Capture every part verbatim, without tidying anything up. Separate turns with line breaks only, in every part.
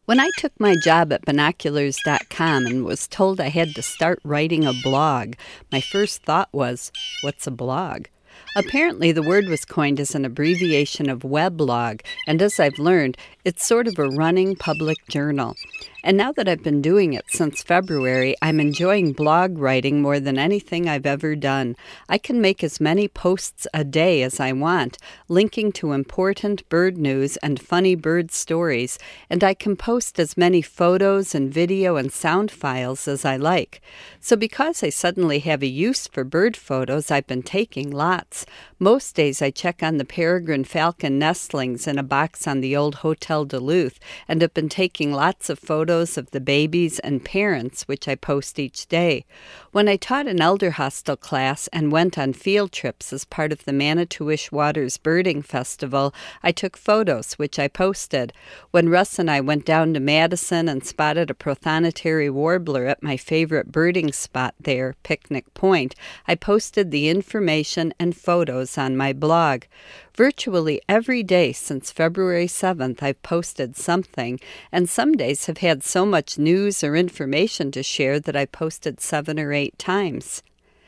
When I took my job at binoculars dot com and was told I had to start writing a blog, my first thought was, what's a blog? Apparently, the word was coined as an abbreviation of weblog, and as I've learned, it's sort of a running public journal. And now that I've been doing it since February, I'm enjoying blog writing more than anything I've ever done. I can make as many posts a day as I want, linking to important bird news and funny bird stories, and I can post as many photos and video and sound files as I like. So because I suddenly have a use for bird photos, I've been taking lots. Most days I check on the peregrine falcon nestlings in a box on the old Hotel Duluth, and have been taking lots of photos of the babies and parents, which I post each day. When I taught an elder hostel class and went on field trips as part of the Manitowish Waters Birding Festival, I took photos, which I posted. When Russ and I went down to Madison and spotted a prothonotary warbler at my favorite birding spot there, Picnic Point, I posted the information and photos on my blog. Virtually every day since February seventh, I've posted something, and some days have had so much news or information to share that I posted seven or eight times.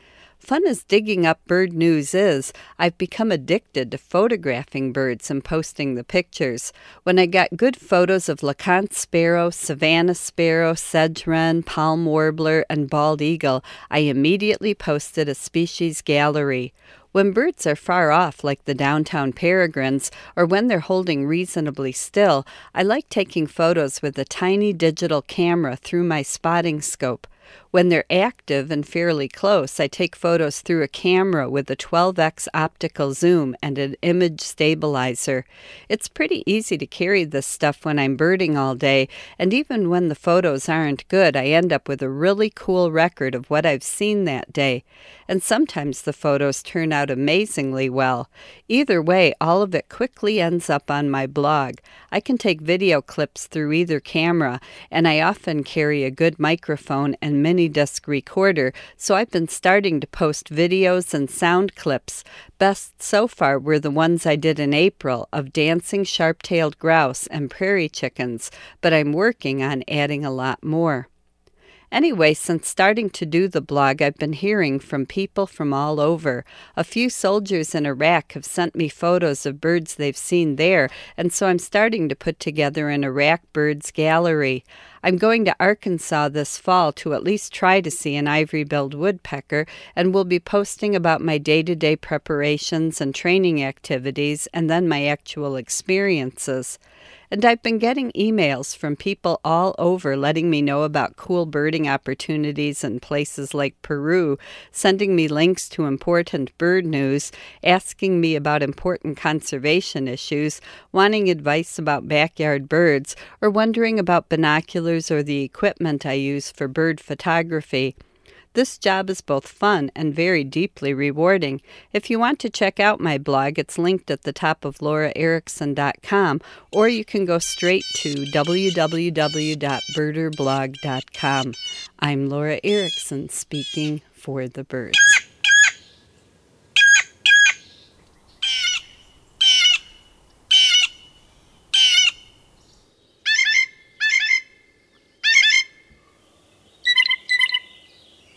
Fun as digging up bird news is, I've become addicted to photographing birds and posting the pictures. When I got good photos of LeConte sparrow, Savannah sparrow, sedge wren, palm warbler, and bald eagle, I immediately posted a species gallery. When birds are far off, like the downtown peregrines, or when they're holding reasonably still, I like taking photos with a tiny digital camera through my spotting scope. When they're active and fairly close, I take photos through a camera with a twelve x optical zoom and an image stabilizer. It's pretty easy to carry this stuff when I'm birding all day, and even when the photos aren't good, I end up with a really cool record of what I've seen that day. And sometimes the photos turn out amazingly well. Either way, all of it quickly ends up on my blog. I can take video clips through either camera, and I often carry a good microphone and mini disc recorder, so I've been starting to post videos and sound clips. Best so far were the ones I did in April of dancing sharp-tailed grouse and prairie chickens, but I'm working on adding a lot more. Anyway, since starting to do the blog, I've been hearing from people from all over. A few soldiers in Iraq have sent me photos of birds they've seen there, and so I'm starting to put together an Iraq birds gallery. I'm going to Arkansas this fall to at least try to see an ivory-billed woodpecker, and will be posting about my day-to-day preparations and training activities, and then my actual experiences. And I've been getting emails from people all over letting me know about cool birding opportunities in places like Peru, sending me links to important bird news, asking me about important conservation issues, wanting advice about backyard birds, or wondering about binoculars or the equipment I use for bird photography. This job is both fun and very deeply rewarding. If you want to check out my blog, it's linked at the top of Laura Erickson dot com, or you can go straight to w w w dot birder blog dot com. I'm Laura Erickson, speaking for the birds.